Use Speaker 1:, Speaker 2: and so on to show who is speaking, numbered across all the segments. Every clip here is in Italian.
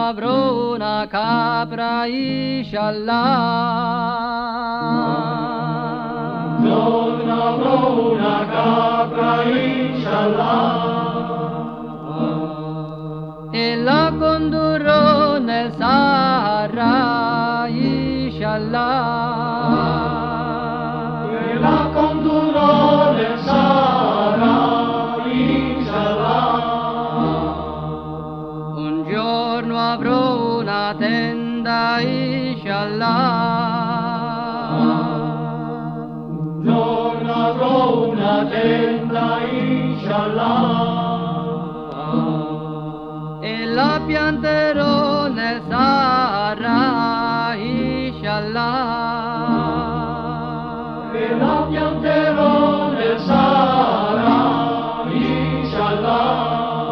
Speaker 1: avrò una capra, inshallah.
Speaker 2: Un giorno avrò una capra, inshallah.
Speaker 1: E la condurrò nel Sahara, inshallah.
Speaker 2: E la condurrò nel Sahara, inshallah.
Speaker 1: Un giorno avrò una tenda, inshallah.
Speaker 2: Un giorno avrò una tenda, inshallah.
Speaker 1: E la pianterò nel Sahara, inshallah.
Speaker 2: E la pianterò nel Sahara, inshallah.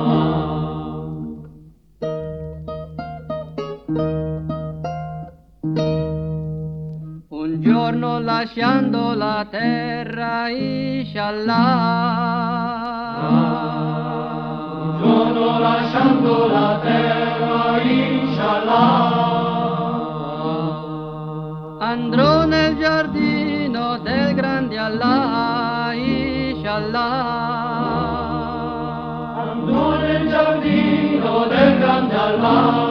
Speaker 1: Un giorno lasciando la terra, inshallah.
Speaker 2: Un giorno lasciando la terra, inshallah.
Speaker 1: Andrò nel giardino del grande Allah, inshallah.
Speaker 2: Andrò nel giardino del grande Allah,